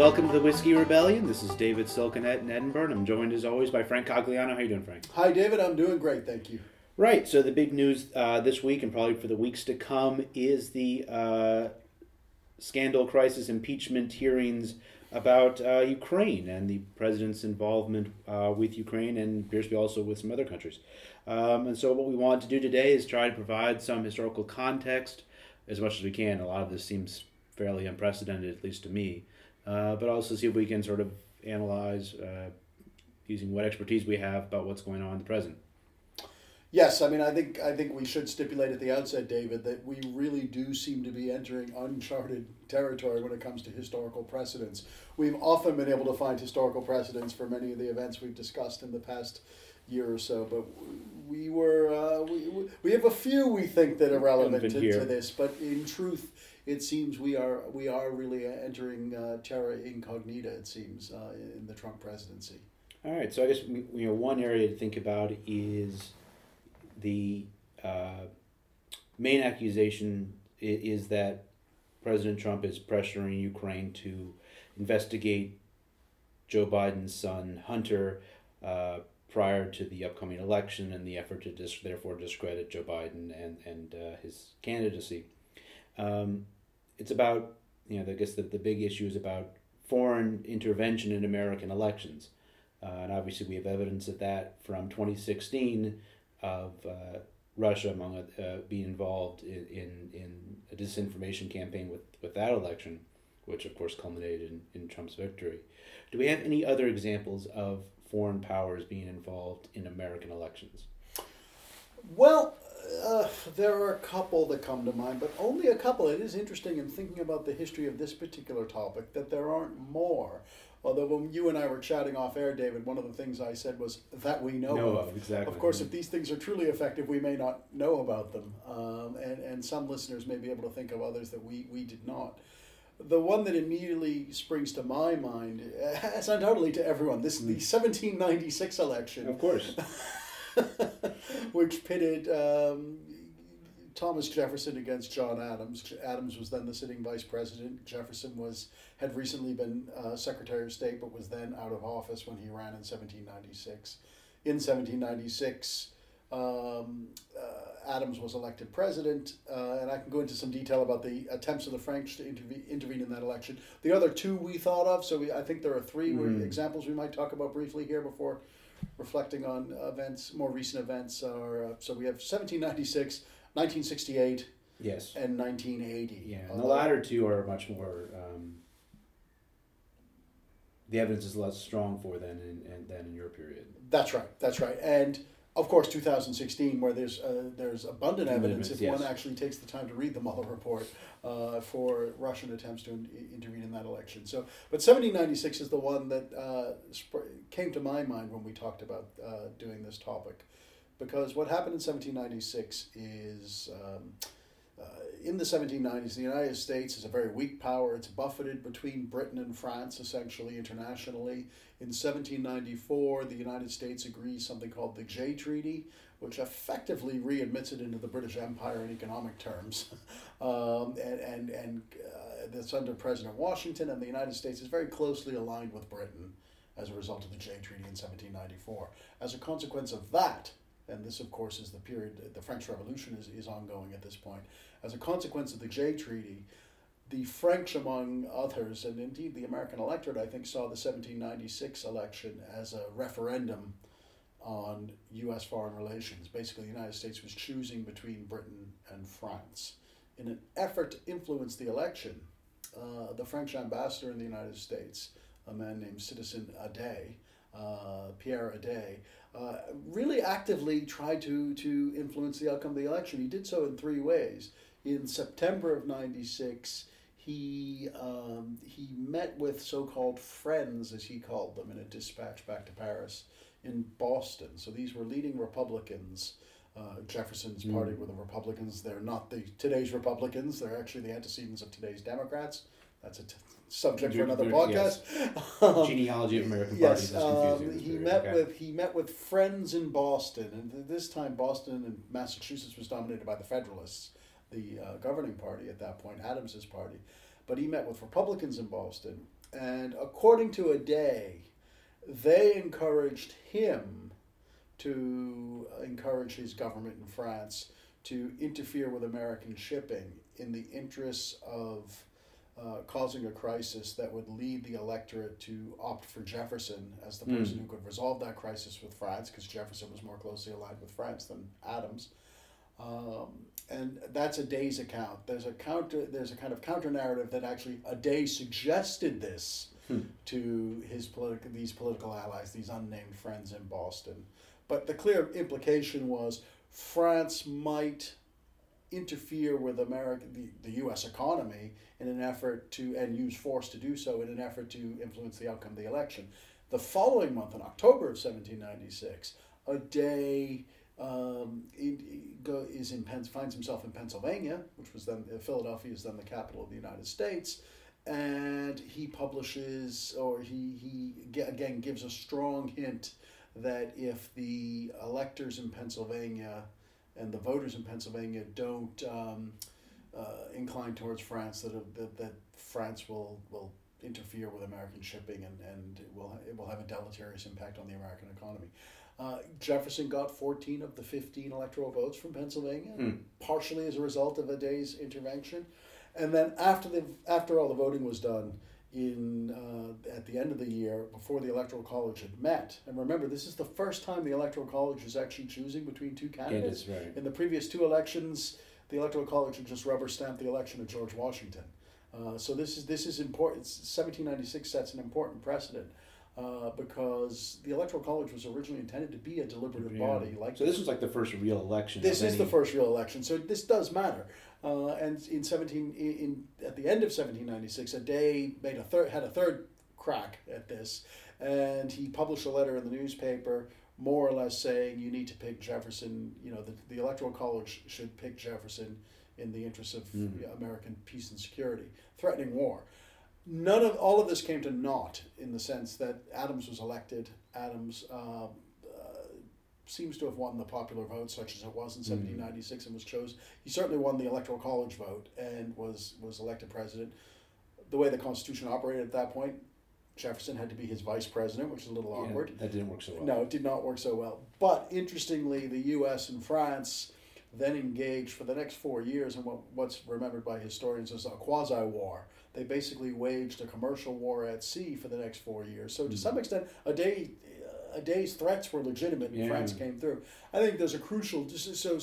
Welcome to the Whiskey Rebellion. This is David Silkenett in Edinburgh. I'm joined as always by Frank Cogliano. How you doing, Frank? Hi, David. I'm doing great, thank you. Right, so the big news this week and probably for the weeks to come is the scandal, crisis, impeachment hearings about Ukraine and the president's involvement with Ukraine and appears to be also with some other countries. And so what we want to do today is try to provide some historical context as much as we can. A lot of this seems fairly unprecedented, at least to me. But also see if we can sort of analyze, using what expertise we have about what's going on in the present. Yes, I mean, I think we should stipulate at the outset, David, that we really do seem to be entering uncharted territory when it comes to historical precedents. We've often been able to find historical precedents for many of the events we've discussed in the past year or so, but we have a few we think that are relevant to this, but in truth, it seems we are really entering terra incognita. It seems in the Trump presidency. All right, so I guess one area to think about is the main accusation is that President Trump is pressuring Ukraine to investigate Joe Biden's son Hunter prior to the upcoming election and the effort to therefore discredit Joe Biden and his candidacy. It's about, I guess the big issue is about foreign intervention in American elections. And obviously we have evidence of that from 2016 of Russia being involved in a disinformation campaign with that election, which of course culminated in Trump's victory. Do we have any other examples of foreign powers being involved in American elections? Well, there are a couple that come to mind, but only a couple. It is interesting in thinking about the history of this particular topic that there aren't more. Although when you and I were chatting off air, David, one of the things I said was that we know of. Exactly. Of course, if these things are truly effective, we may not know about them. And some listeners may be able to think of others that we did not. The one that immediately springs to my mind, as undoubtedly to everyone, this is the 1796 election. Of course. Which pitted Thomas Jefferson against John Adams. Adams was then the sitting vice president. Jefferson had recently been Secretary of State, but was then out of office when he ran in 1796. In 1796, Adams was elected president, and I can go into some detail about the attempts of the French to intervene in that election. The other two we thought of, so I think there are three examples we might talk about briefly here before reflecting on more recent events. So we have 1796, 1968, yes, and 1980. Yeah, and the latter two are much more. The evidence is less strong for than in your period. That's right, and of course 2016, where there's abundant evidence if one actually takes the time to read the Mueller report for Russian attempts to intervene in that election. So, but 1796 is the one that came to my mind when we talked about doing this topic, because what happened in 1796 is in the 1790s, the United States is a very weak power. It's buffeted between Britain and France, essentially, internationally. In 1794, the United States agrees something called the Jay Treaty, which effectively readmits it into the British Empire in economic terms. And that's under President Washington, and the United States is very closely aligned with Britain as a result of the Jay Treaty in 1794. As a consequence of that, and this, of course, is the period, the French Revolution is ongoing at this point. As a consequence of the Jay Treaty, the French, among others, and indeed the American electorate, I think, saw the 1796 election as a referendum on U.S. foreign relations. Basically, the United States was choosing between Britain and France. In an effort to influence the election, the French ambassador in the United States, a man named Citizen Adet, Pierre Adet, really actively tried to influence the outcome of the election. He did so in three ways. In September of 96, he met with so-called friends, as he called them, in a dispatch back to Paris in Boston. So these were leading Republicans. Jefferson's party were the Republicans. They're not today's Republicans. They're actually the antecedents of today's Democrats. That's a subject for another podcast. Yes. Genealogy of American parties. Yes, he met with friends in Boston, and at this time Boston and Massachusetts was dominated by the Federalists, the governing party at that point, Adams's party. But he met with Republicans in Boston, And according to Adet, they encouraged him to encourage his government in France to interfere with American shipping in the interests of causing a crisis that would lead the electorate to opt for Jefferson as the person who could resolve that crisis with France, because Jefferson was more closely allied with France than Adams. And that's Adet's account. There's a kind of counter narrative that actually Adet suggested this to these political allies, these unnamed friends in Boston. But the clear implication was France might interfere with the U.S. economy in an effort to, and use force to do so in an effort to influence the outcome of the election. The following month, in October of 1796, Adet finds himself in Pennsylvania, which was then Philadelphia is then the capital of the United States, and he publishes, or he again gives a strong hint that if the electors in Pennsylvania and the voters in Pennsylvania don't incline towards France, that France will interfere with American shipping and it will have a deleterious impact on the American economy. Jefferson got 14 of the 15 electoral votes from Pennsylvania, partially as a result of Adet's intervention. And then after all the voting was done, at the end of the year, before the Electoral College had met, and remember, this is the first time the Electoral College was actually choosing between two candidates. Yeah, that's right. In the previous two elections, the Electoral College had just rubber stamped the election of George Washington. So this is important. 1796 sets an important precedent. Because the Electoral College was originally intended to be a deliberative body. So this was like the first real election. This is the first real election, so this does matter. And at the end of 1796, Adet had a third crack at this, and he published a letter in the newspaper, more or less saying you need to pick Jefferson. The Electoral College should pick Jefferson in the interests of American peace and security, threatening war. All of this came to naught in the sense that Adams was elected. Adams seems to have won the popular vote, such as it was in 1796, and was chosen. He certainly won the Electoral College vote and was elected president. The way the Constitution operated at that point, Jefferson had to be his vice president, which is a little awkward. That didn't work so well. No, it did not work so well. But interestingly, the U.S. and France then engaged for the next 4 years in what's remembered by historians as a quasi-war. They basically waged a commercial war at sea for the next 4 years. So to some extent, Adet's threats were legitimate, and France came through. I think there's a crucial. So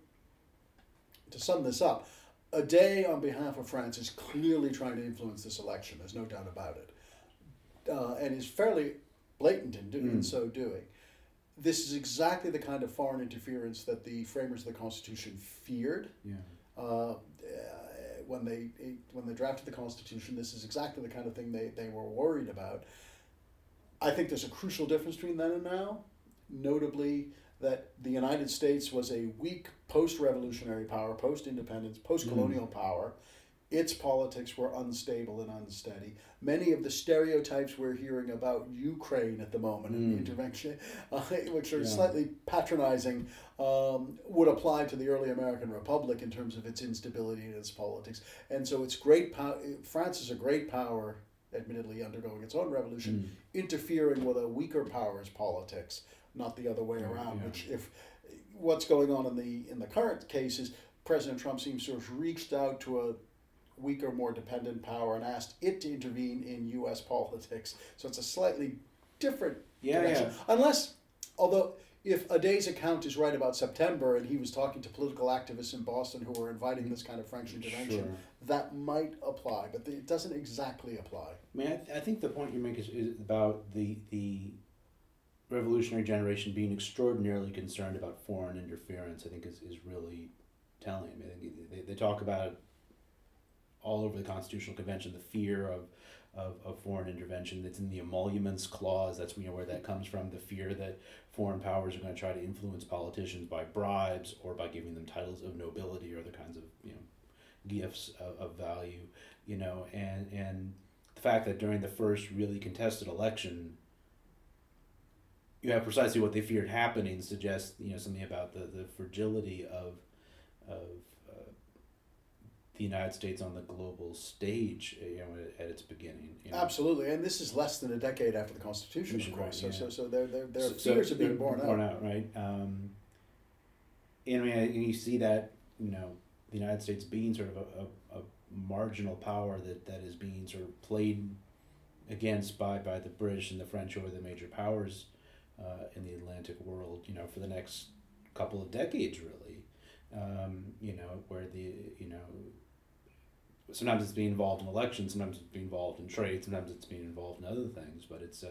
to sum this up, Adet on behalf of France is clearly trying to influence this election. There's no doubt about it, and is fairly blatant in so doing. This is exactly the kind of foreign interference that the framers of the Constitution feared. When they drafted the Constitution, this is exactly the kind of thing they were worried about. I think there's a crucial difference between then and now, notably that the United States was a weak post-revolutionary power, post-independence, post-colonial power. Its politics were unstable and unsteady. Many of the stereotypes we're hearing about Ukraine at the moment and intervention, which are slightly patronizing, would apply to the early American Republic in terms of its instability and its politics. And so it's great France is a great power, admittedly undergoing its own revolution, interfering with a weaker power's politics, not the other way around. Which, if what's going on in the current case is President Trump seems to have reached out to a weaker, more dependent power and asked it to intervene in U.S. politics. So it's a slightly different direction. Unless, although, if Adet's account is right about September and he was talking to political activists in Boston who were inviting this kind of French intervention, that might apply, but it doesn't exactly apply. I mean, I think the point you make is about the revolutionary generation being extraordinarily concerned about foreign interference. I think is really telling. I mean, they talk about it all over the Constitutional Convention, the fear of foreign intervention. That's in the Emoluments Clause. That's where that comes from, the fear that foreign powers are going to try to influence politicians by bribes or by giving them titles of nobility or other kinds of gifts of value. And the fact that during the first really contested election, you have precisely what they feared happening suggests something about the fragility of the United States on the global stage, at its beginning. Absolutely, and this is less than a decade after the Constitution, of course. Right, yeah. So their fears are being borne out. Right? And you see that the United States being sort of a marginal power that is being sort of played against by the British and the French, who are the major powers in the Atlantic world, for the next couple of decades, really. Where sometimes it's being involved in elections, sometimes it's being involved in trade, sometimes it's being involved in other things, but it's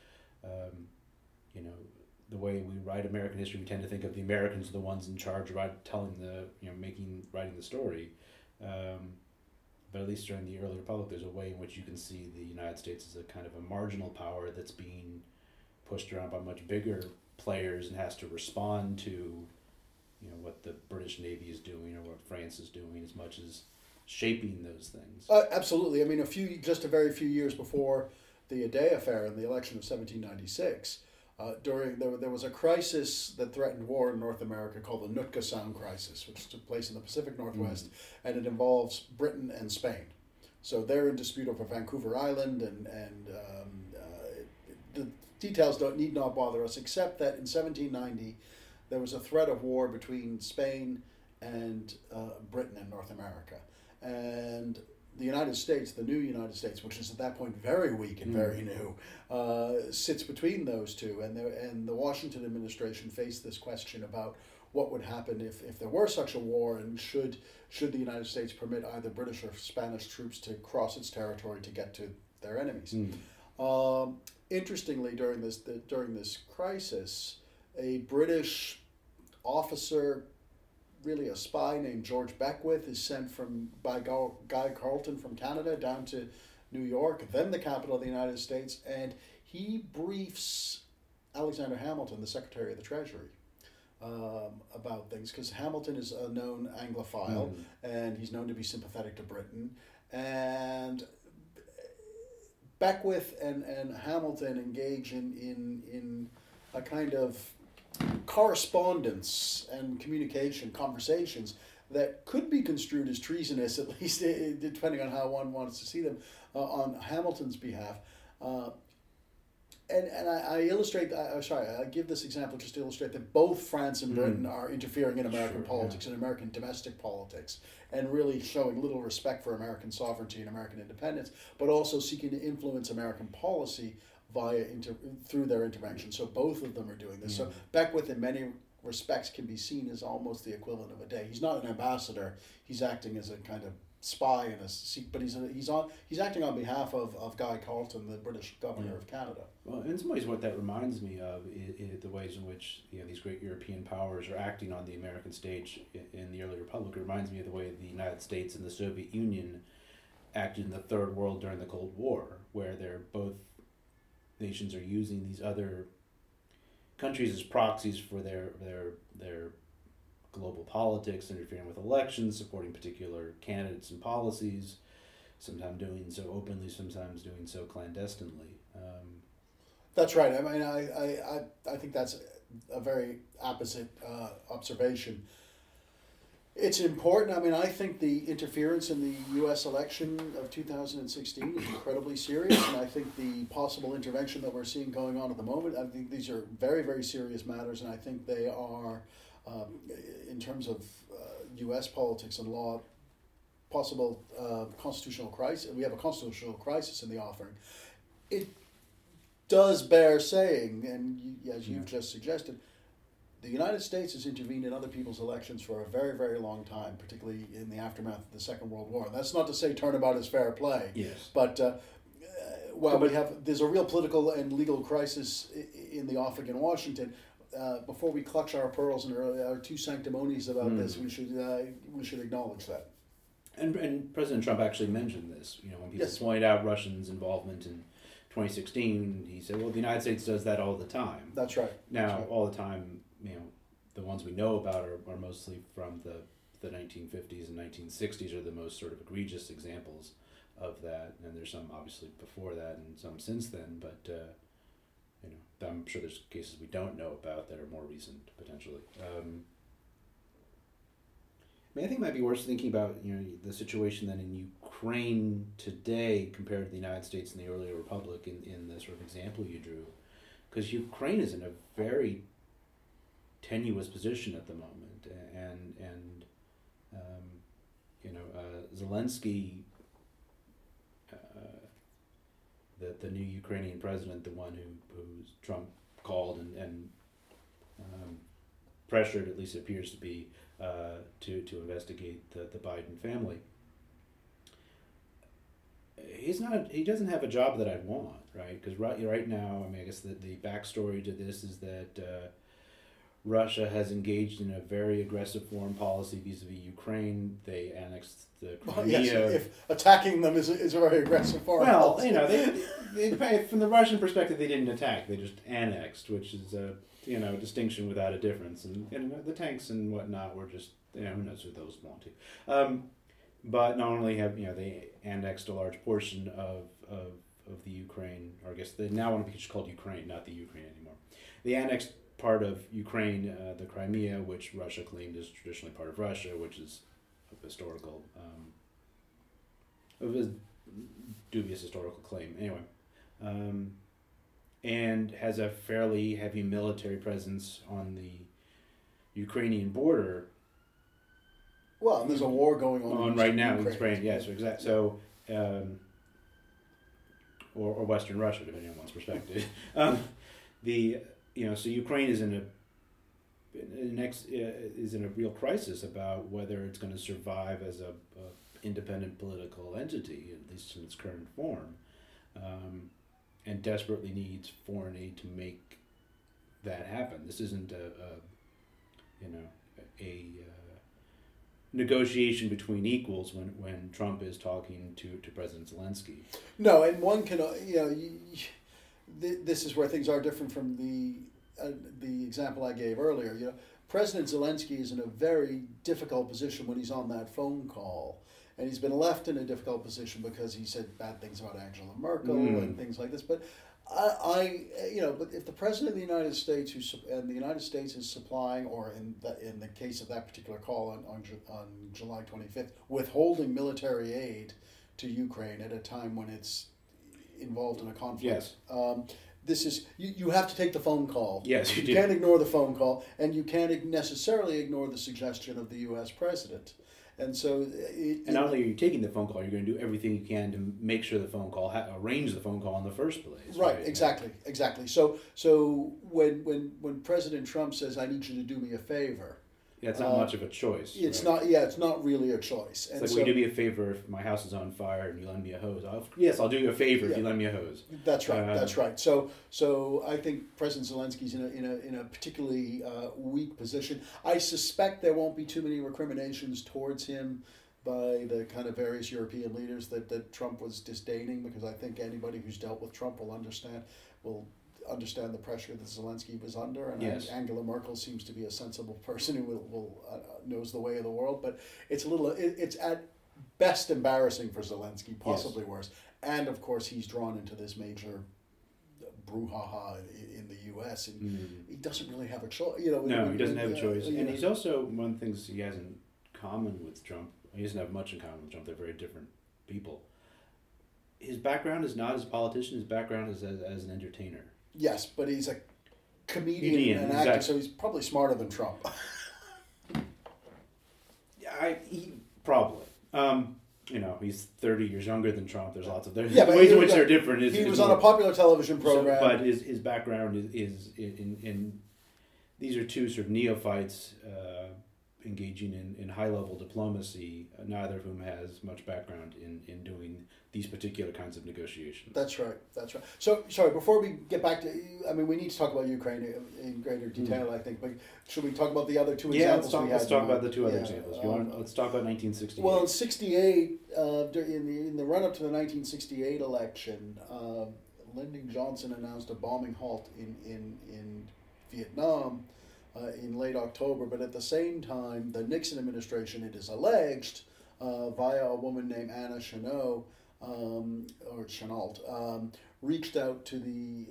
the way we write American history, we tend to think of the Americans as the ones in charge of writing the story. But at least during the early republic, there's a way in which you can see the United States as a kind of a marginal power that's being pushed around by much bigger players and has to respond to what the British Navy is doing or what France is doing, as much as shaping those things. Absolutely. I mean, a very few years before the Ade affair and the election of 1796, there was a crisis that threatened war in North America called the Nootka Sound crisis, which took place in the Pacific Northwest, and it involves Britain and Spain. So they're in dispute over Vancouver Island, and the details need not bother us, except that in 1790 there was a threat of war between Spain and Britain in North America, and the United States, the new United States, which is at that point very weak and very new, sits between those two. And the Washington administration faced this question about what would happen if there were such a war, and should the United States permit either British or Spanish troops to cross its territory to get to their enemies. Interestingly, during this crisis, a British officer, really a spy named George Beckwith, is sent by Guy Carleton from Canada down to New York, then the capital of the United States, and he briefs Alexander Hamilton, the Secretary of the Treasury, about things, because Hamilton is a known Anglophile, and he's known to be sympathetic to Britain, and Beckwith and Hamilton engage in a kind of correspondence and conversations that could be construed as treasonous, at least depending on how one wants to see them, on Hamilton's behalf. And I give this example just to illustrate that both France and Britain are interfering in American politics and American domestic politics, and really showing little respect for American sovereignty and American independence, but also seeking to influence American policy through their intervention. So both of them are doing this. So Beckwith, in many respects, can be seen as almost the equivalent of Ade. He's not an ambassador. He's acting as a kind of spy, but he's acting on behalf of Guy Carleton, the British governor of Canada. Well, in some ways, what that reminds me of is the ways in which these great European powers are acting on the American stage in the early republic. It reminds me of the way the United States and the Soviet Union acted in the Third World during the Cold War, where both nations are using these other countries as proxies for their global politics, interfering with elections, supporting particular candidates and policies, sometimes doing so openly, sometimes doing so clandestinely. That's right. I mean, I think that's a very apposite observation. It's important. I mean, I think the interference in the U.S. election of 2016 is incredibly serious, and I think the possible intervention that we're seeing going on at the moment, I think these are very, very serious matters, and I think they are, in terms of U.S. politics and law, possible constitutional crisis. We have a constitutional crisis in the offing. It does bear saying, and as you've just suggested, the United States has intervened in other people's elections for a very, very long time, particularly in the aftermath of the Second World War. That's not to say turnabout is fair play. Yes. But there's a real political and legal crisis in the offing in Washington. Before we clutch our pearls and are too sanctimonious about this, we should acknowledge that. And President Trump actually mentioned this. When people pointed out Russians' involvement in 2016, he said, "Well, the United States does that all the time." That's right. Now, all the time, the ones we know about are mostly from the 1950s and 1960s are the most sort of egregious examples of that, and there's some obviously before that and some since then, but I'm sure there's cases we don't know about that are more recent potentially. I think it might be worth thinking about the situation then in Ukraine today compared to the United States and the earlier republic in the sort of example you drew, because Ukraine is in a very tenuous position at the moment, and Zelensky, the new Ukrainian president, the one who Trump called and pressured, at least it appears to be, to investigate the Biden family. He doesn't have a job that I'd want, right? Because right now, I mean, I guess the backstory to this is that Russia has engaged in a very aggressive foreign policy vis-a-vis Ukraine. They annexed the Crimea. Yes, if attacking them is a very aggressive foreign policy. They from the Russian perspective, they didn't attack; they just annexed, which is a distinction without a difference. And the tanks and whatnot were just who knows who those belong to. But not only have they annexed a large portion of the Ukraine, or I guess they now want to be called Ukraine, not the Ukraine anymore. They annexed part of Ukraine, the Crimea, which Russia claimed is traditionally part of Russia, which is a historical, of a dubious historical claim. Anyway, and has a fairly heavy military presence on the Ukrainian border. Well, and there's a war going on right now in Ukraine. Yes, exactly. So, or Western Russia, depending on one's perspective. So Ukraine is in a real crisis about whether it's going to survive as a independent political entity, at least in its current form, and desperately needs foreign aid to make that happen. This isn't a negotiation between equals when Trump is talking to President Zelensky. No, and one can this is where things are different from the example I gave earlier. President Zelensky is in a very difficult position when he's on that phone call, and he's been left in a difficult position because he said bad things about Angela Merkel and things like this. But but if the president of the United States and the United States is supplying, or in the case of that particular call on July 25th, withholding military aid to Ukraine at a time when it's involved in a conflict. Yes. This is you have to take the phone call. Yes, you can't ignore the phone call, and you can't necessarily ignore the suggestion of the U.S. president. And so, not only are you taking the phone call, you're going to do everything you can to make sure the phone call arrange the phone call in the first place. Right. Exactly. So when President Trump says, "I need you to do me a favor," yeah, it's not much of a choice. It's not. Yeah, it's not really a choice. It's will you do me a favor if my house is on fire and you lend me a hose? Yes, I'll do you a favor if you lend me a hose. That's right. That's right. So I think President Zelensky's in a particularly weak position. I suspect there won't be too many recriminations towards him by the kind of various European leaders that Trump was disdaining, because I think anybody who's dealt with Trump will understand the pressure that Zelensky was under, and yes. Angela Merkel seems to be a sensible person who knows the way of the world. But it's at best embarrassing for Zelensky, possibly yes. worse. And of course, he's drawn into this major brouhaha in the U.S. and he doesn't really have a choice. No, he doesn't have a choice, and he's also one of the things he has in common with Trump. He doesn't have much in common with Trump. They're very different people. His background is not as a politician. His background is as an entertainer. Yes, but he's a comedian and actor, so he's probably smarter than Trump. He probably. He's 30 years younger than Trump. There's lots of ways in which they're different. He was on a popular television program. But his background is in these are two sort of neophytes engaging in high-level diplomacy, neither of whom has much background in doing these particular kinds of negotiations. That's right. So, sorry, before we get back to, we need to talk about Ukraine in greater detail, I think, but should we talk about the other two examples we had? Let's talk about the two other examples. Let's talk about 1968. Well, in 68, in the run-up to the 1968 election, Lyndon Johnson announced a bombing halt in Vietnam in late October, but at the same time, the Nixon administration, it is alleged, via a woman named Anna Chennault, reached out to the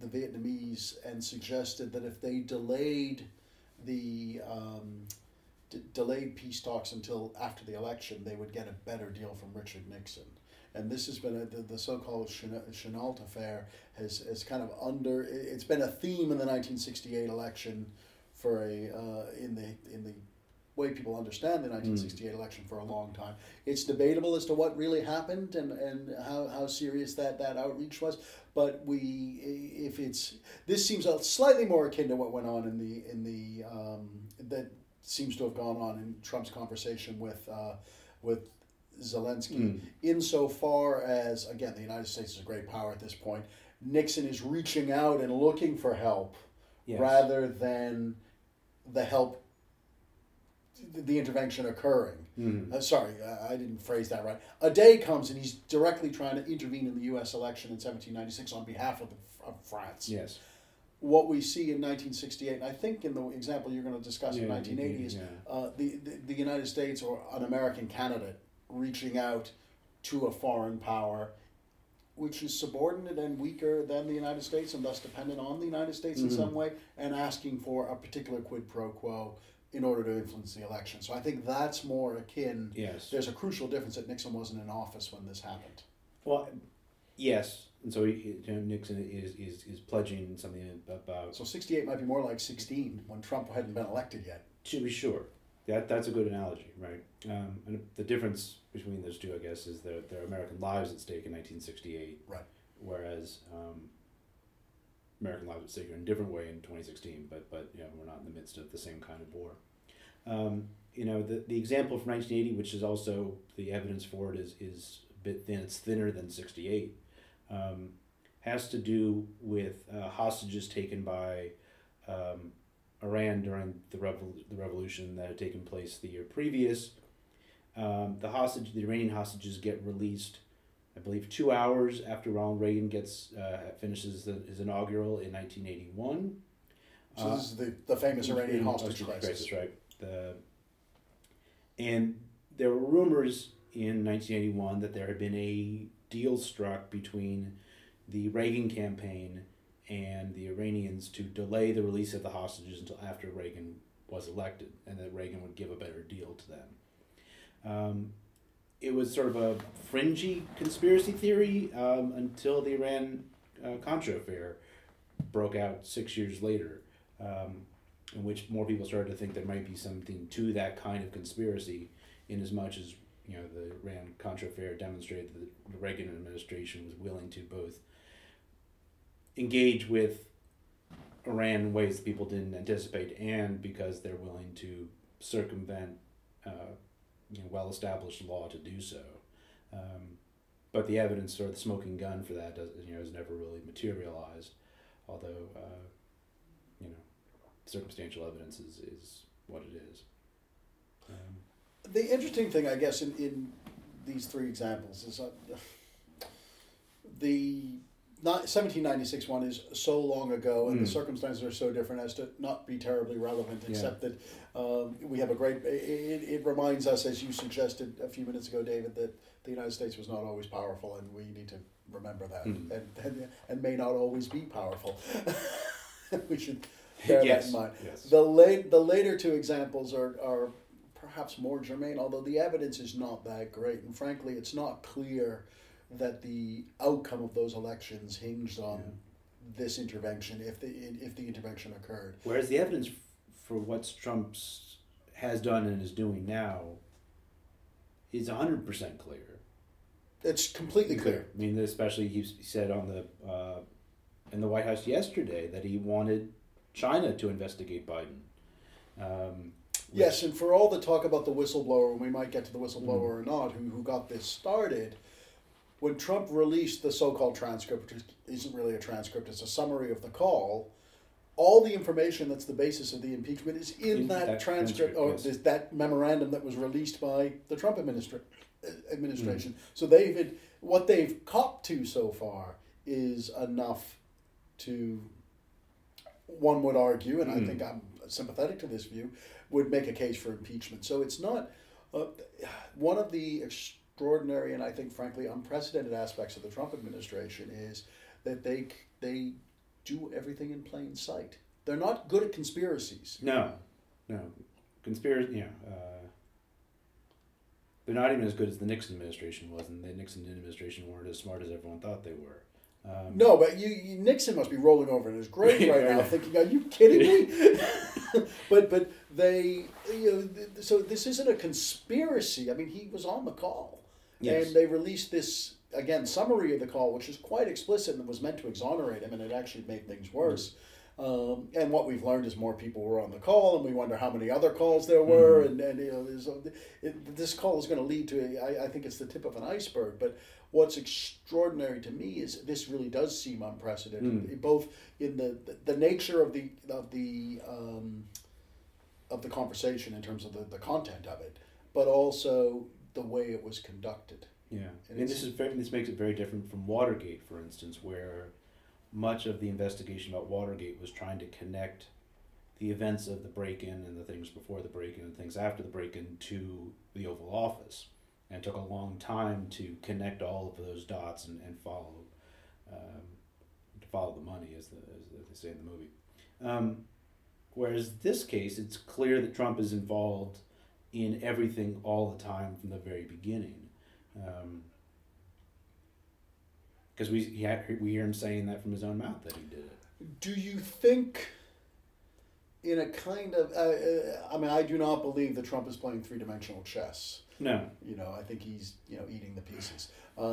Vietnamese and suggested that if they delayed the delayed peace talks until after the election, they would get a better deal from Richard Nixon. And this has been the so-called Chennault affair has kind of it's been a theme in the 1968 election for in the way people understand the 1968 election for a long time. It's debatable as to what really happened and how serious that outreach was. But this seems slightly more akin to what went on that seems to have gone on in Trump's conversation with Zelensky, insofar as, again, the United States is a great power at this point. Nixon is reaching out and looking for help, rather than the intervention occurring. Sorry, I didn't phrase that right. A day comes and he's directly trying to intervene in the U.S. election in 1796 on behalf of France. Yes. What we see in 1968, and I think in the example you're going to discuss in 1980, is the United States or an American candidate reaching out to a foreign power which is subordinate and weaker than the United States and thus dependent on the United States in some way, and asking for a particular quid pro quo in order to influence the election. So I think that's more akin. Yes. There's a crucial difference that Nixon wasn't in office when this happened. Well, yes. And so Nixon is pledging something about... So 68 might be more like 16 when Trump hadn't been elected yet. To be sure. That's a good analogy, right? And the difference between those two, I guess, is there are American lives at stake in 1968. Right. Whereas American lives at stake in a different way in 2016, but we're not in the midst of the same kind of war. The example from 1980, which is also the evidence for it is a bit thin. It's thinner than 68. Has to do with hostages taken by Iran during the revolution that had taken place the year previous. The Iranian hostages get released, I believe, 2 hours after Ronald Reagan finishes his inaugural in 1981. So this is the famous Iranian hostage crisis, right? And there were rumors in 1981 that there had been a deal struck between the Reagan campaign and the Iranians to delay the release of the hostages until after Reagan was elected, and that Reagan would give a better deal to them. It was sort of a fringy conspiracy theory until the Iran-Contra affair broke out 6 years later, in which more people started to think there might be something to that kind of conspiracy, in as much as the Iran-Contra affair demonstrated that the Reagan administration was willing to both engage with Iran in ways that people didn't anticipate, and because they're willing to circumvent well-established law to do so. But the evidence, or the smoking gun for that, has never really materialized, although circumstantial evidence is what it is. The interesting thing, I guess, in these three examples is the 1796 one is so long ago, and the circumstances are so different as to not be terribly relevant, except that we have a great... It reminds us, as you suggested a few minutes ago, David, that the United States was not always powerful, and we need to remember that, and may not always be powerful. We should bear that in mind. Yes. The later two examples are perhaps more germane, although the evidence is not that great, and frankly, it's not clear that the outcome of those elections hinged on this intervention, if the intervention occurred. Whereas the evidence for what Trump has done and is doing now is 100% clear. It's completely clear. I mean, especially he said in the White House yesterday that he wanted China to investigate Biden. Yes, and for all the talk about the whistleblower, and we might get to the whistleblower or not, who got this started, when Trump released the so-called transcript, which isn't really a transcript, it's a summary of the call, all the information that's the basis of the impeachment is in that transcript, or yes. that memorandum that was released by the Trump administration. So what they've copped to so far is enough to, one would argue, and I think I'm sympathetic to this view, would make a case for impeachment. So it's not one of the extraordinary and I think frankly unprecedented aspects of the Trump administration is that they do everything in plain sight. They're not good at conspiracies. No. conspiracy. They're not even as good as the Nixon administration was, and the Nixon administration weren't as smart as everyone thought they were. No, but Nixon must be rolling over in his grave right now, thinking, "Are you kidding me?" but they, so this isn't a conspiracy. I mean, he was on the call, yes. And they released this summary of the call, which is quite explicit and was meant to exonerate him, and it actually made things worse. And what we've learned is more people were on the call, and we wonder how many other calls there were. This call is going to lead to, I think it's the tip of an iceberg. But what's extraordinary to me is this really does seem unprecedented, both in the nature of the conversation in terms of the content of it, but also the way it was conducted. Yeah, and this makes it very different from Watergate, for instance, where much of the investigation about Watergate was trying to connect the events of the break-in and the things before the break-in and things after the break-in to the Oval Office. And it took a long time to connect all of those dots and follow the money, as they say in the movie. Whereas this case, it's clear that Trump is involved in everything all the time from the very beginning. Because we hear him saying that from his own mouth that he did it. Do you think, in a kind of, I do not believe that Trump is playing three-dimensional chess. No. I think he's, eating the pieces.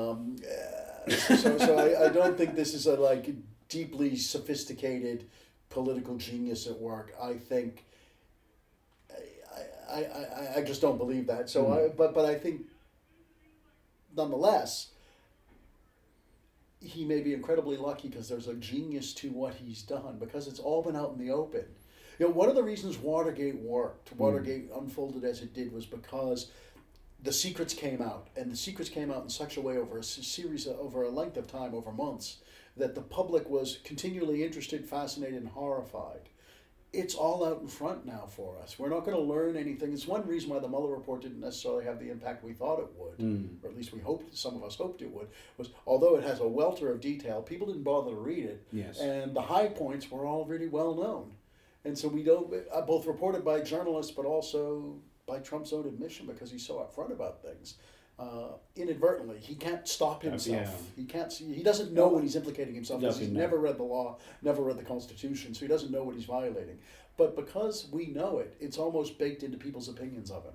So I don't think this is a deeply sophisticated political genius at work. I think, I just don't believe that. So but I think, nonetheless, he may be incredibly lucky because there's a genius to what he's done, because it's all been out in the open. One of the reasons Watergate unfolded as it did was because the secrets came out, and the secrets came out in such a way over over a length of time, over months, that the public was continually interested, fascinated, and horrified. It's all out in front now for us. We're not going to learn anything. It's one reason why the Mueller report didn't necessarily have the impact we thought it would, or at least some of us hoped it would, was although it has a welter of detail, people didn't bother to read it. Yes. And the high points were already well known. And so we don't, both reported by journalists, but also by Trump's own admission, because he's so upfront about things. Inadvertently, he can't stop himself. Yeah. He doesn't know when he's implicating himself, because he's never read the law, never read the Constitution, so he doesn't know what he's violating. But because we know it, it's almost baked into people's opinions of him.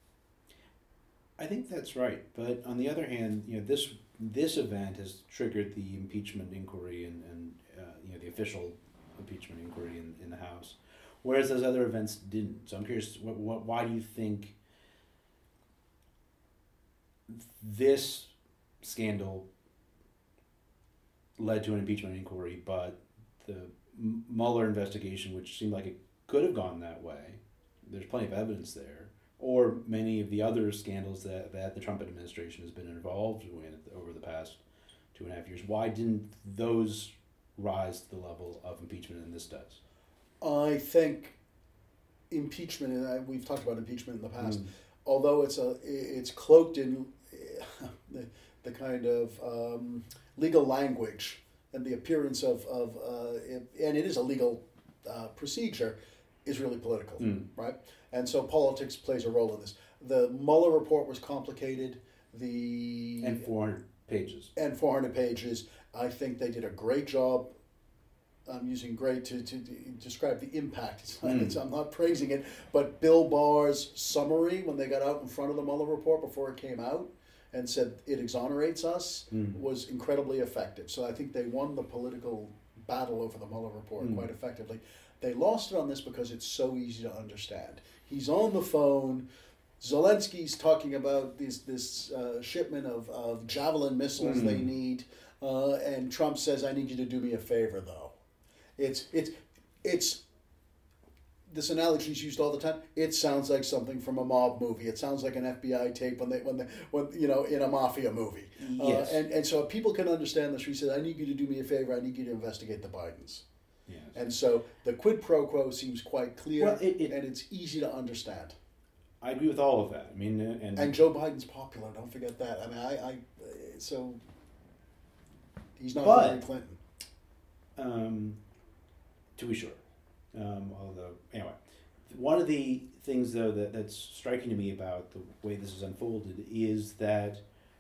I think that's right. But on the other hand, this event has triggered the impeachment inquiry and the official impeachment inquiry in the House, whereas those other events didn't. So I'm curious, why do you think this scandal led to an impeachment inquiry, but the Mueller investigation, which seemed like it could have gone that way, there's plenty of evidence there, or many of the other scandals that the Trump administration has been involved with over the past 2.5 years, why didn't those rise to the level of impeachment and this does? I think impeachment, and we've talked about impeachment in the past, although it's cloaked in the kind of legal language and the appearance of and it is a legal procedure, is really political, right? And so politics plays a role in this. The Mueller report was complicated. And 400 pages. And 400 pages. I think they did a great job. I'm using great to describe the impact. I'm not praising it, but Bill Barr's summary when they got out in front of the Mueller report before it came out and said it exonerates us was incredibly effective. So I think they won the political battle over the Mueller report quite effectively. They lost it on this because it's so easy to understand. He's on the phone. Zelensky's talking about this shipment of Javelin missiles they need, and Trump says, "I need you to do me a favor, though." It's this analogy is used all the time. It sounds like something from a mob movie. It sounds like an FBI tape when in a mafia movie. Yes. And so people can understand this. He says, "I need you to do me a favor. I need you to investigate the Bidens." Yes. And so the quid pro quo seems quite clear, and it's easy to understand. I agree with all of that. I mean, and Joe Biden's popular. Don't forget that. I mean, so he's not Hillary Clinton. To be sure. Although, anyway, one of the things, though, that's striking to me about the way this is unfolded is that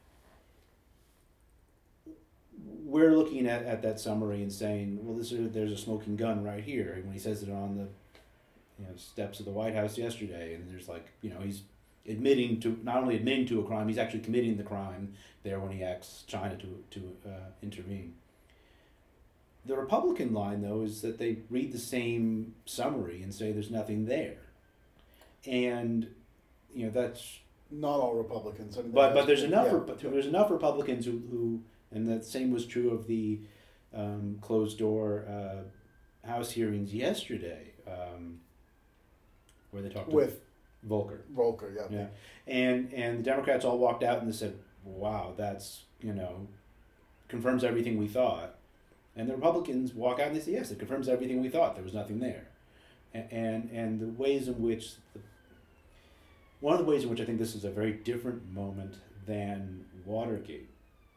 we're looking at that summary and saying, well, there's a smoking gun right here. And when he says it on the steps of the White House yesterday, and there's he's not only admitting to a crime, he's actually committing the crime there when he asks China to intervene. The Republican line, though, is that they read the same summary and say there's nothing there. And, that's... Not all Republicans. I mean, but there's enough there's enough Republicans who and the same was true of the closed-door House hearings yesterday, where they talked with Volker. Volker, yeah. Yeah. And the Democrats all walked out and they said, wow, that's, confirms everything we thought. And the Republicans walk out and they say, yes, it confirms everything we thought. There was nothing there. And the ways in which, one of the ways in which I think this is a very different moment than Watergate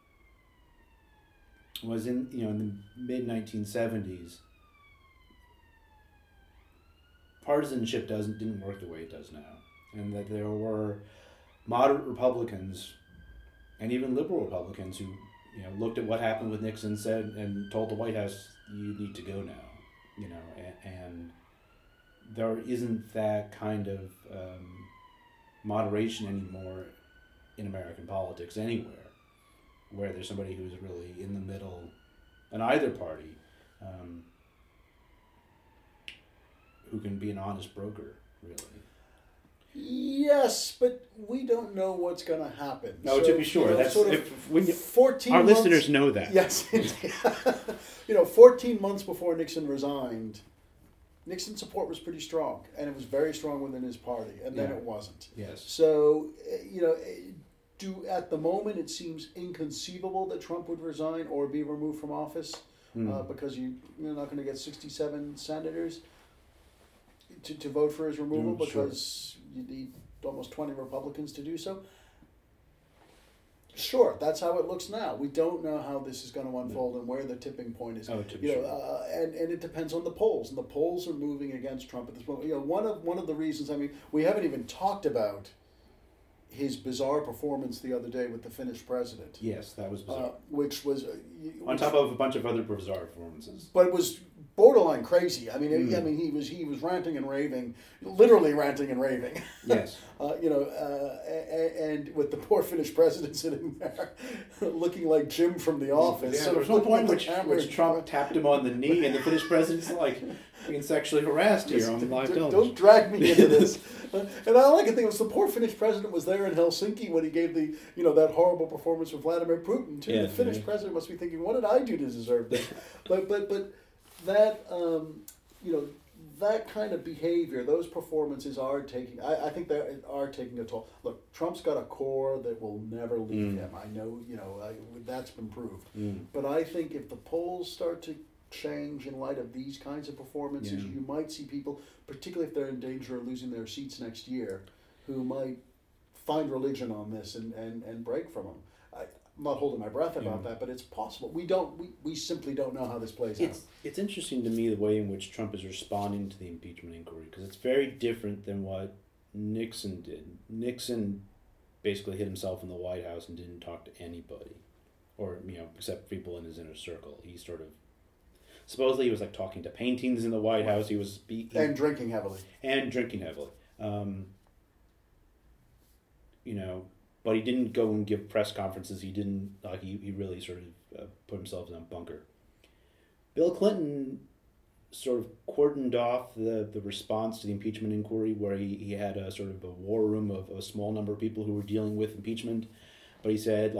was in the mid-1970s. Partisanship didn't work the way it does now. And that there were moderate Republicans and even liberal Republicans who looked at what happened with Nixon, said and told the White House, you need to go now, and there isn't that kind of moderation anymore in American politics anywhere, where there's somebody who's really in the middle in either party, who can be an honest broker, really. Yes, but we don't know what's going to happen. No, to be sure. That's sort of 14 our months, listeners know that. Yes. 14 months before Nixon resigned, Nixon's support was pretty strong, and it was very strong within his party, and then it wasn't. Yes. So, at the moment, it seems inconceivable that Trump would resign or be removed from office because you're not going to get 67 senators to vote for his removal because you need almost 20 Republicans to do so. Sure, that's how it looks now. We don't know how this is going to unfold and where the tipping point is. Oh, to be sure. And it depends on the polls, and the polls are moving against Trump at this moment. One of the reasons. I mean, we haven't even talked about his bizarre performance the other day with the Finnish president. Yes, that was bizarre. Which was on top of a bunch of other bizarre performances. But it was borderline crazy. I mean, he was ranting and raving, literally ranting and raving. Yes. And with the poor Finnish president sitting there, looking like Jim from The Office. Yeah, there was no point which Trump tapped him on the knee, and the Finnish president's like being sexually harassed here on live television. Don't drag me into this. And all I can think was the poor Finnish president was there in Helsinki when he gave the that horrible performance with Vladimir Putin too. Yeah, the Finnish president must be thinking, what did I do to deserve this? but that that kind of behavior, those performances are taking. I think they are taking a toll. Look, Trump's got a core that will never leave him. I know, that's been proved. But I think if the polls start to change in light of these kinds of performances, you might see people, particularly if they're in danger of losing their seats next year, who might find religion on this and break from them. I'm not holding my breath about that, but it's possible. We simply don't know how this plays out. It's interesting to me the way in which Trump is responding to the impeachment inquiry, because it's very different than what Nixon did. Nixon basically hid himself in the White House and didn't talk to anybody, or except people in his inner circle. He sort of supposedly he was like talking to paintings in the White House. He was speaking and drinking heavily. But he didn't go and give press conferences. He didn't he really sort of put himself in a bunker. Bill Clinton sort of cordoned off the response to the impeachment inquiry, where he had a sort of a war room of a small number of people who were dealing with impeachment, but he said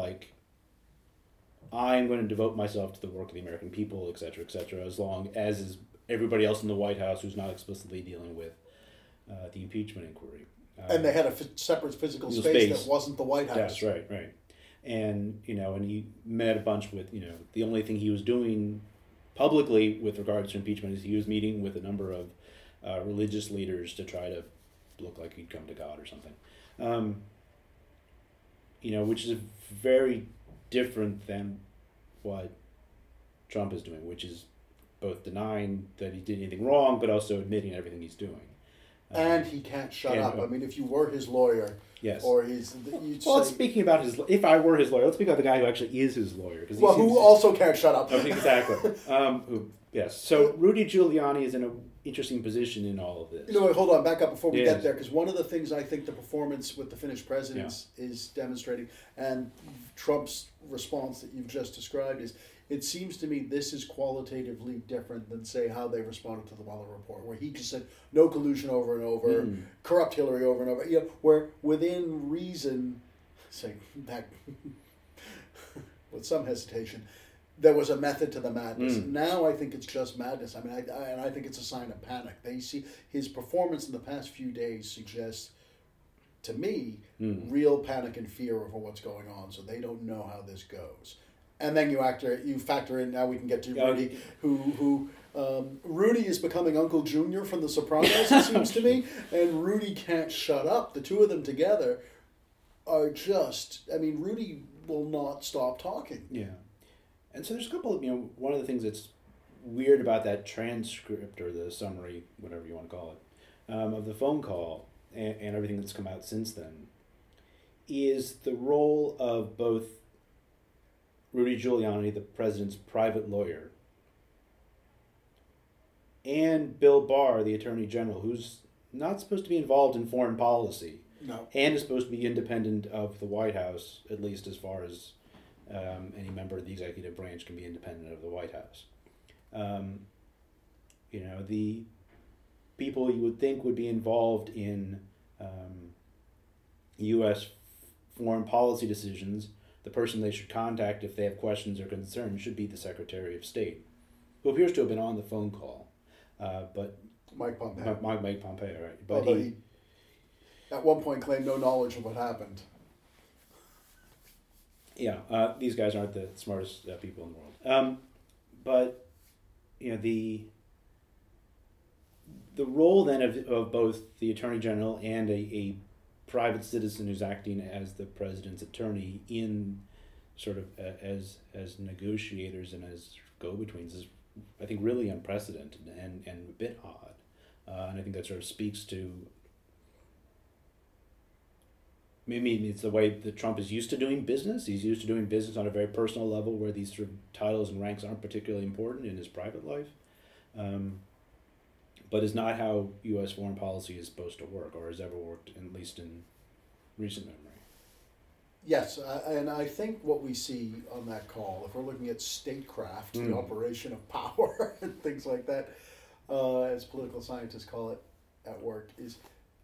I'm going to devote myself to the work of the American people, et cetera, as long as is everybody else in the White House who's not explicitly dealing with the impeachment inquiry. And they had a separate physical space that wasn't the White House. That's right. And, and he met a bunch with, the only thing he was doing publicly with regards to impeachment is he was meeting with a number of religious leaders to try to look like he'd come to God or something. Which is very different than what Trump is doing, which is both denying that he did anything wrong, but also admitting everything he's doing. And he can't shut up. I mean, if you were his lawyer, yes, or you'd say, speaking about if I were his lawyer, let's speak about the guy who actually is his lawyer, who also can't shut up. Exactly. Yes. So Rudy Giuliani is in an interesting position in all of this. Hold on, back up before we get there, because one of the things I think the performance with the Finnish president is demonstrating, and Trump's response that you've just described is, it seems to me this is qualitatively different than, say, how they responded to the Mueller report, where he just said no collusion over and over, corrupt Hillary over and over. Where within reason, say that with some hesitation, there was a method to the madness. Now I think it's just madness. I mean, I think it's a sign of panic. They see his performance in the past few days suggests, to me, real panic and fear over what's going on. So they don't know how this goes. And then you factor in, now we can get to Rudy, who Rudy is becoming Uncle Junior from The Sopranos, it seems to me, and Rudy can't shut up. The two of them together are just, I mean, Rudy will not stop talking. Yeah. And so there's a couple of, one of the things that's weird about that transcript or the summary, whatever you want to call it, of the phone call and everything that's come out since then, is the role of both Rudy Giuliani, the president's private lawyer, and Bill Barr, the attorney general, who's not supposed to be involved in foreign policy. No. And is supposed to be independent of the White House, at least as far as any member of the executive branch can be independent of the White House. The people you would think would be involved in U.S. foreign policy decisions, the person they should contact if they have questions or concerns should be the Secretary of State, who appears to have been on the phone call. But Mike Pompeo. Mike Pompeo, right. But although he at one point claimed no knowledge of what happened. Yeah, these guys aren't the smartest people in the world. But the role then of both the Attorney General and a private citizen who's acting as the president's attorney in sort of as negotiators and as go-betweens is, I think, really unprecedented and a bit odd. And I think that sort of speaks to, maybe it's the way that Trump is used to doing business. He's used to doing business on a very personal level where these sort of titles and ranks aren't particularly important in his private life. But is not how U.S. foreign policy is supposed to work, or has ever worked, at least in recent memory. Yes, and I think what we see on that call, if we're looking at statecraft, the operation of power and things like that, as political scientists call it at work, is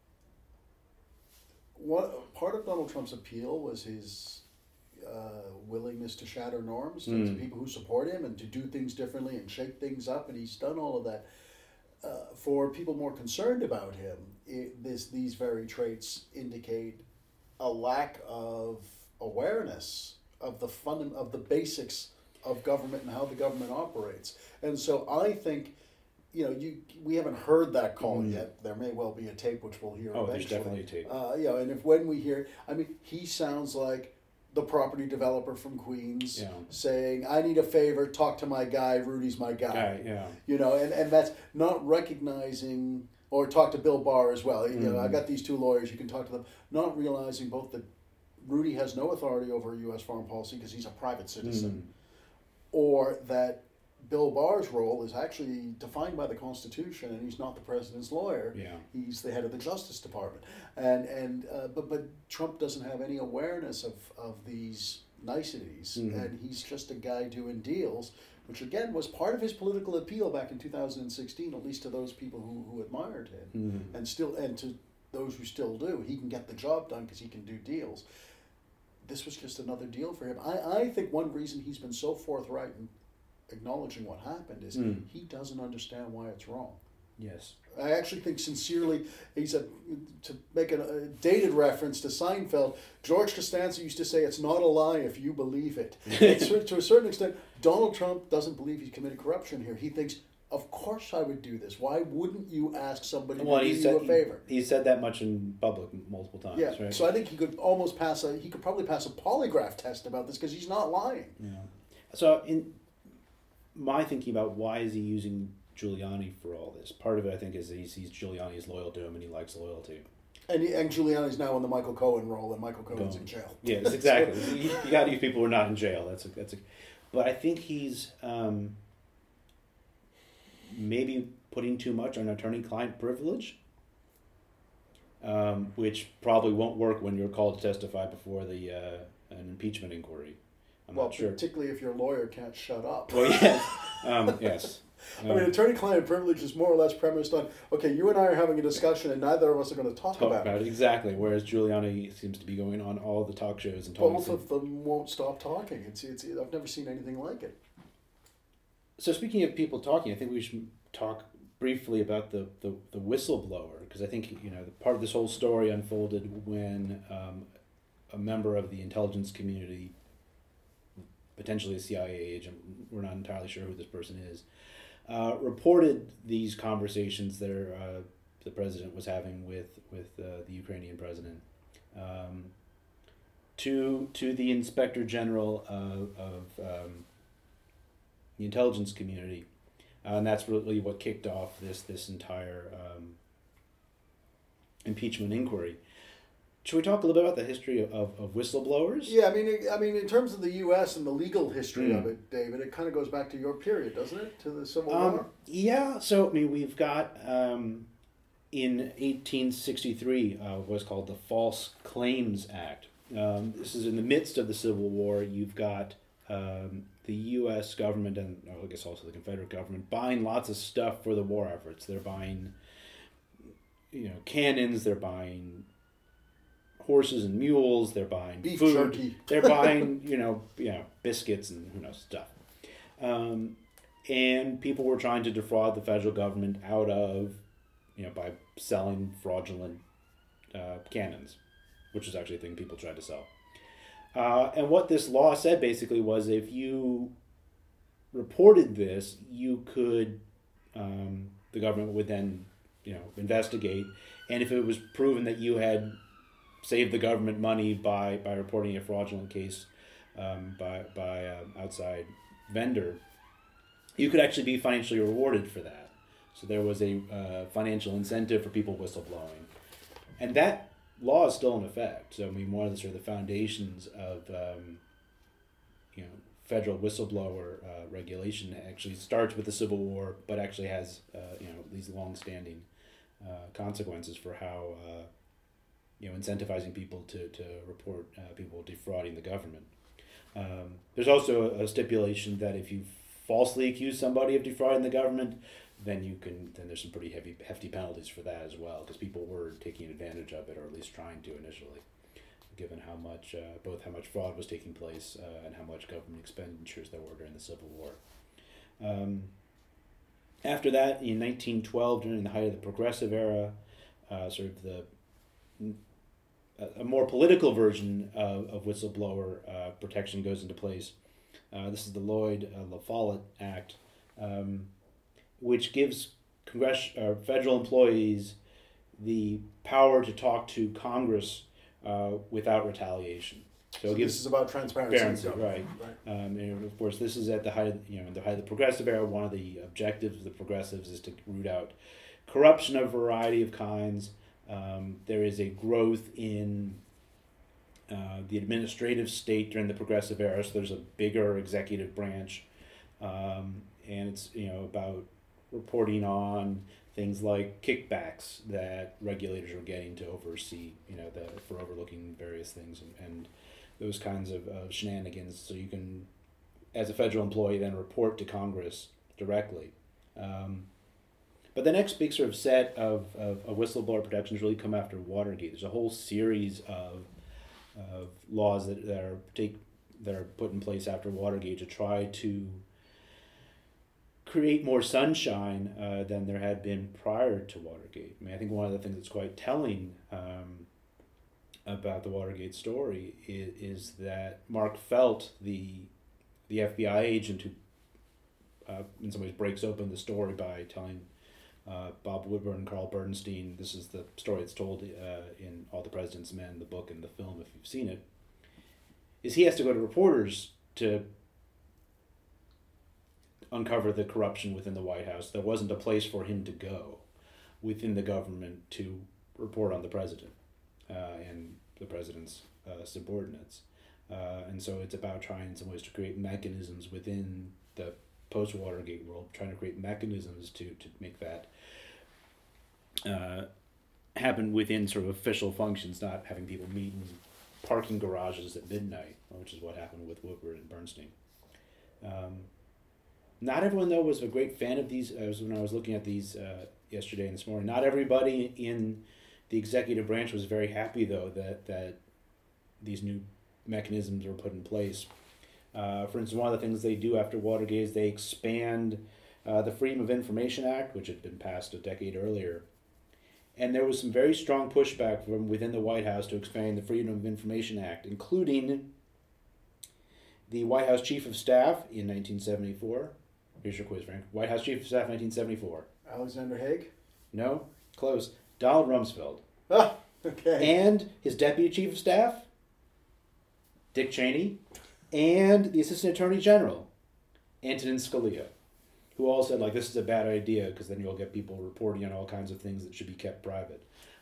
part of Donald Trump's appeal was his willingness to shatter norms to people who support him and to do things differently and shake things up, and he's done all of that. For people more concerned about him, these very traits indicate a lack of awareness of the basics of government and how the government operates. And so I think, we haven't heard that call yet. There may well be a tape which we'll hear eventually. There's definitely a tape. And when we hear, he sounds like the property developer from Queens saying, I need a favor, talk to my guy, Rudy's my guy. And that's not recognizing, or talk to Bill Barr as well. I got these two lawyers, you can talk to them. Not realizing both that Rudy has no authority over U.S. foreign policy because he's a private citizen, or that Bill Barr's role is actually defined by the Constitution, and he's not the president's lawyer. Yeah. He's the head of the Justice Department, but Trump doesn't have any awareness of these niceties, and he's just a guy doing deals, which again was part of his political appeal back in 2016, at least to those people who admired him, and to those who still do. He can get the job done because he can do deals. This was just another deal for him. I think one reason he's been so forthright in acknowledging what happened is he doesn't understand why it's wrong. Yes. I actually think sincerely, he said, to make a dated reference to Seinfeld, George Costanza used to say, it's not a lie if you believe it. To a certain extent, Donald Trump doesn't believe he's committed corruption here. He thinks, of course I would do this. Why wouldn't you ask somebody to do you a favor? He said that much in public multiple times, right? So I think he could almost probably pass a polygraph test about this because he's not lying. Yeah. So in my thinking about why is he using Giuliani for all this. Part of it, I think, is he sees Giuliani as loyal to him and he likes loyalty. And Giuliani's now in the Michael Cohen role, and Michael Cohen's in jail. Yes, exactly. So, you got to use people who are not in jail. But I think he's maybe putting too much on attorney-client privilege, which probably won't work when you're called to testify before an impeachment inquiry. I'm not sure. Particularly if your lawyer can't shut up. Well, yes. Yes. I mean, attorney-client privilege is more or less premised on, okay, you and I are having a discussion and neither of us are going to talk about it. Exactly, whereas Giuliani seems to be going on all the talk shows and talking. Both of them won't stop talking. It's I've never seen anything like it. So speaking of people talking, I think we should talk briefly about the whistleblower, because I think part of this whole story unfolded when a member of the intelligence community, potentially a CIA agent, we're not entirely sure who this person is, reported these conversations that the president was having with the Ukrainian president to the Inspector General of the intelligence community, and that's really what kicked off this entire impeachment inquiry. Should we talk a little bit about the history of whistleblowers? Yeah, I mean, in terms of the U.S. and the legal history of it, David, it kind of goes back to your period, doesn't it? To the Civil War. Yeah. So I mean, we've got in 1863 what's called the False Claims Act. This is in the midst of the Civil War. You've got the U.S. government and I guess also the Confederate government buying lots of stuff for the war efforts. They're buying, cannons. They're buying horses and mules. They're buying beef food. Jerky. They're buying, biscuits and who knows stuff. And people were trying to defraud the federal government out of, by selling fraudulent cannons, which is actually a thing people tried to sell. And what this law said basically was if you reported this, you could, the government would then, investigate. And if it was proven that you had saved the government money by reporting a fraudulent case by outside vendor, you could actually be financially rewarded for that. So there was a financial incentive for people whistleblowing. And that law is still in effect. So I mean, one of the sort of the foundations of federal whistleblower regulation actually starts with the Civil War, but actually has these long-standing consequences for how incentivizing people to report people defrauding the government. There's also a stipulation that if you falsely accuse somebody of defrauding the government, then there's some pretty hefty penalties for that as well, because people were taking advantage of it, or at least trying to initially, given how much fraud was taking place and how much government expenditures there were during the Civil War. After that, in 1912, during the height of the Progressive Era, sort of a more political version of whistleblower protection goes into place. This is the Lloyd La Follette Act, which gives federal employees the power to talk to Congress without retaliation. So this is about transparency, right? And of course, this is at the height of the Progressive Era. One of the objectives of the progressives is to root out corruption of a variety of kinds. There is a growth in the administrative state during the Progressive Era, so there's a bigger executive branch, and it's about reporting on things like kickbacks that regulators are getting to oversee, for overlooking various things and those kinds of shenanigans. So you can, as a federal employee, then report to Congress directly. But the next big sort of set of whistleblower protections really come after Watergate. There's a whole series of laws that are put in place after Watergate to try to create more sunshine than there had been prior to Watergate. I mean, I think one of the things that's quite telling about the Watergate story is that Mark Felt, the FBI agent who in some ways breaks open the story by telling Bob Woodward and Carl Bernstein, this is the story that's told in All the President's Men, the book and the film, if you've seen it, is he has to go to reporters to uncover the corruption within the White House, there wasn't a place for him to go within the government to report on the president and the president's subordinates. And so it's about trying in some ways to create mechanisms within the post-Watergate world, trying to create mechanisms to make that happen within sort of official functions, not having people meet in parking garages at midnight, which is what happened with Woodward and Bernstein. Not everyone, though, was a great fan of these. When I was looking at these yesterday and this morning, not everybody in the executive branch was very happy, though, that these new mechanisms were put in place. For instance, one of the things they do after Watergate is they expand the Freedom of Information Act, which had been passed a decade earlier. And there was some very strong pushback from within the White House to expand the Freedom of Information Act, including the White House Chief of Staff in 1974. Here's your quiz, Frank. White House Chief of Staff, 1974. Alexander Haig? No, close. Donald Rumsfeld. Ah, okay. And his Deputy Chief of Staff, Dick Cheney, and the Assistant Attorney General, Antonin Scalia, who all said, like, this is a bad idea because then you'll get people reporting on all kinds of things that should be kept private.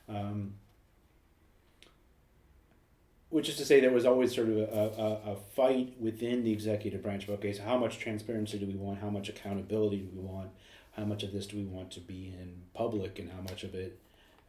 Which is to say there was always sort of a fight within the executive branch about, okay, so how much transparency do we want? How much accountability do we want? How much of this do we want to be in public, and how much of it,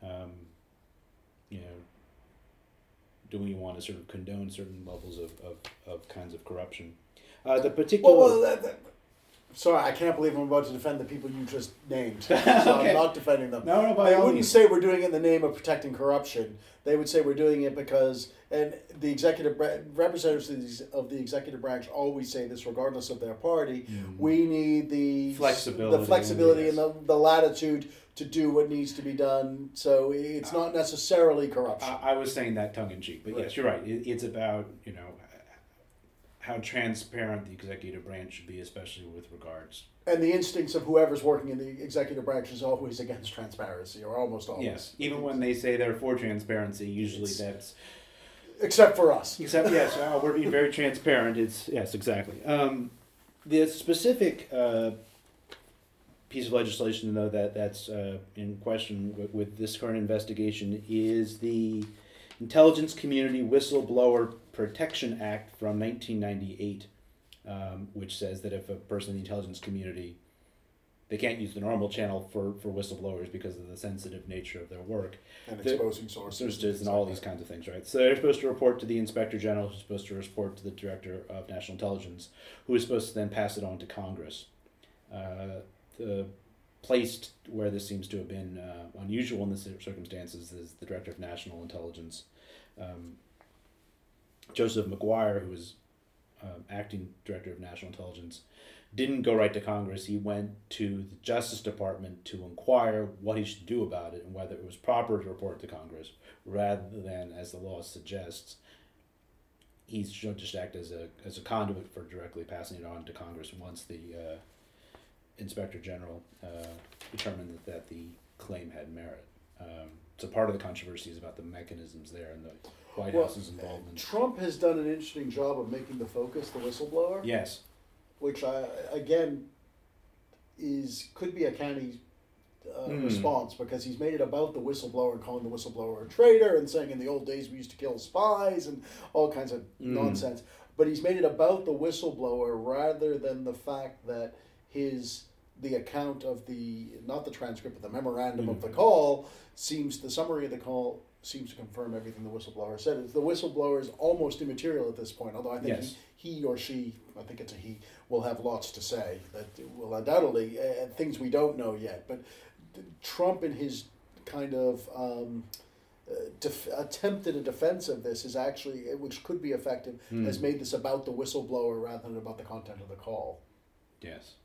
do we want to sort of condone certain levels of kinds of corruption? The particular... Sorry, I can't believe I'm about to defend the people you just named. So Okay. I'm not defending them. No, they wouldn't say we're doing it in the name of protecting corruption. They would say we're doing it because, and the executive representatives of the executive branch always say this, regardless of their party. We need the flexibility and the latitude to do what needs to be done. So it's not necessarily corruption. I was saying that tongue in cheek, but right. Yes, you're right. It's about how transparent the executive branch should be, especially with regards. And the instincts of whoever's working in the executive branch is always against transparency, or almost always. Yes, even when they say they're for transparency, usually that's... Except for us. Except, yes, we're being very transparent. Yes, exactly. The specific piece of legislation, though, that's in question with this current investigation is the Intelligence Community Whistleblower Protection Act from 1998, which says that if a person in the intelligence community, they can't use the normal channel for whistleblowers because of the sensitive nature of their work. And exposing sources. And all these kinds of things, right? So they're supposed to report to the Inspector General, who's supposed to report to the Director of National Intelligence, who is supposed to then pass it on to Congress. The place where this seems to have been unusual in this circumstances is the Director of National Intelligence, Joseph McGuire, who was acting Director of National Intelligence, didn't go right to Congress. He went to the Justice Department to inquire what he should do about it and whether it was proper to report to Congress, rather than, as the law suggests, he should just act as a conduit for directly passing it on to Congress once the Inspector General determined that the claim had merit. So part of the controversy is about the mechanisms there and the White House's involvement. Trump has done an interesting job of making the focus the whistleblower. Yes. Which, could be a canny response, because he's made it about the whistleblower, calling the whistleblower a traitor and saying in the old days we used to kill spies and all kinds of nonsense. But he's made it about the whistleblower rather than the fact that the account of not the transcript, but the memorandum of the call the summary of the call seems to confirm everything the whistleblower said. The whistleblower is almost immaterial at this point, although I think he or she, I think it's a he, will have lots to say that will undoubtedly, things we don't know yet. But Trump, in his kind of attempted a defense of this, is actually, which could be effective, has made this about the whistleblower rather than about the content of the call. Yes.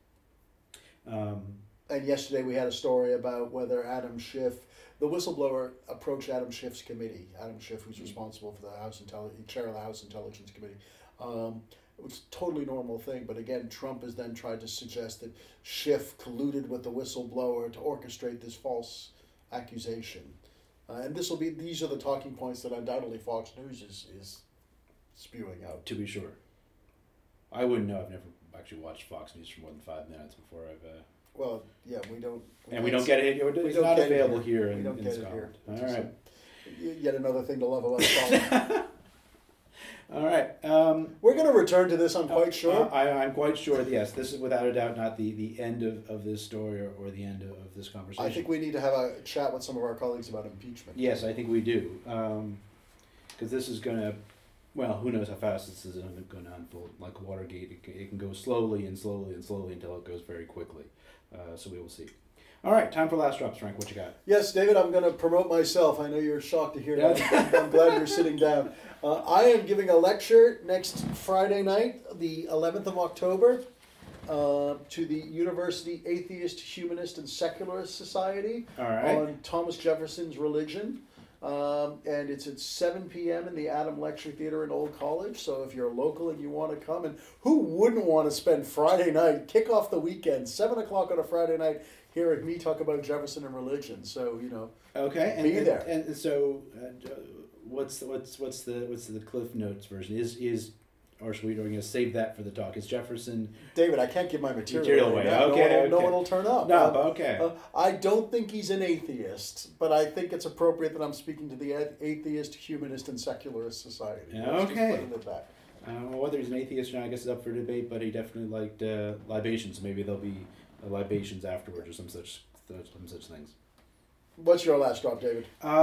And yesterday we had a story about whether Adam Schiff, the whistleblower, approached Adam Schiff's committee. Adam Schiff, who's responsible for the chair of the House Intelligence Committee. It was a totally normal thing, but again, Trump has then tried to suggest that Schiff colluded with the whistleblower to orchestrate this false accusation. And these are the talking points that undoubtedly Fox News is spewing out. To be sure. I wouldn't know. actually watched Fox News for more than 5 minutes before I've. Well, yeah, we don't. We don't get it. It's not available here in Scotland. All right. Yet another thing to love about Scotland. All right. We're going to return to this, I'm quite sure. I'm quite sure, yes. This is without a doubt not the end of this story or the end of this conversation. I think we need to have a chat with some of our colleagues about impeachment. Yes, I think we do. Because this is going to, well, who knows how fast this is going to unfold. Like Watergate, it can go slowly and slowly and slowly until it goes very quickly. So we will see. All right, time for last drops, Frank. What you got? Yes, David, I'm going to promote myself. I know you're shocked to hear that. I'm glad you're sitting down. I am giving a lecture next Friday night, the 11th of October, to the University Atheist, Humanist, and Secularist Society on Thomas Jefferson's religion. And it's at 7 p.m. in the Adam Lecture Theater in Old College. So if you're local and you want to come, and who wouldn't want to spend Friday night, kick off the weekend, 7 o'clock on a Friday night, hearing me talk about Jefferson and religion. So, okay, be there. And so, what's the Cliff Notes version? Or are we going to save that for the talk? Is Jefferson... David, I can't give my material away. Now. Okay, no one will turn up. No, okay. I don't think he's an atheist, but I think it's appropriate that I'm speaking to the Atheist, Humanist, and Secularist Society. Okay. Let's just put it at that. I don't know whether he's an atheist or not. I guess it's up for debate, but he definitely liked libations. Maybe there'll be libations afterwards or some such things. What's your last drop, David?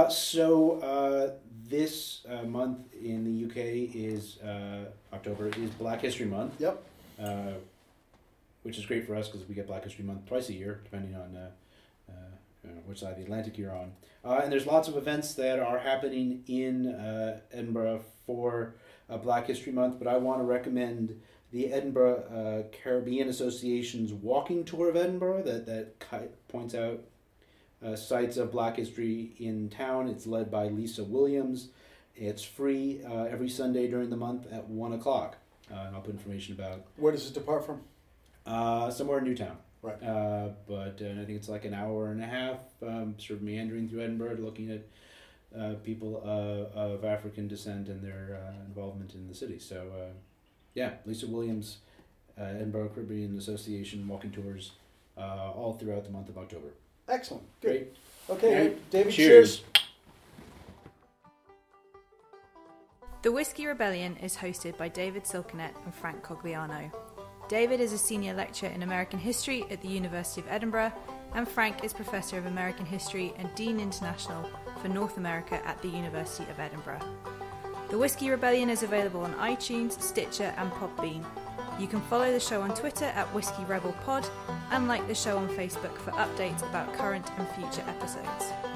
This month in the UK is October is Black History Month. Yep. Which is great for us because we get Black History Month twice a year, depending on which side of the Atlantic you're on. And there's lots of events that are happening in Edinburgh for Black History Month, but I want to recommend the Edinburgh Caribbean Association's walking tour of Edinburgh that points out sites of Black history in town. It's led by Lisa Williams. It's free every Sunday during the month at 1 o'clock. And I'll put information about... Where does it depart from? Somewhere in Newtown. Right. But I think it's like an hour and a half, sort of meandering through Edinburgh, looking at people of African descent and their involvement in the city. So, Lisa Williams, Edinburgh Caribbean Association walking tours all throughout the month of October. Excellent. Good. Great. Okay, right. David, cheers. The Whiskey Rebellion is hosted by David Silkenett and Frank Cogliano. David is a senior lecturer in American history at the University of Edinburgh, and Frank is Professor of American History and Dean International for North America at the University of Edinburgh. The Whiskey Rebellion is available on iTunes, Stitcher and Podbean. You can follow the show on Twitter at Whiskey Rebel Pod and like the show on Facebook for updates about current and future episodes.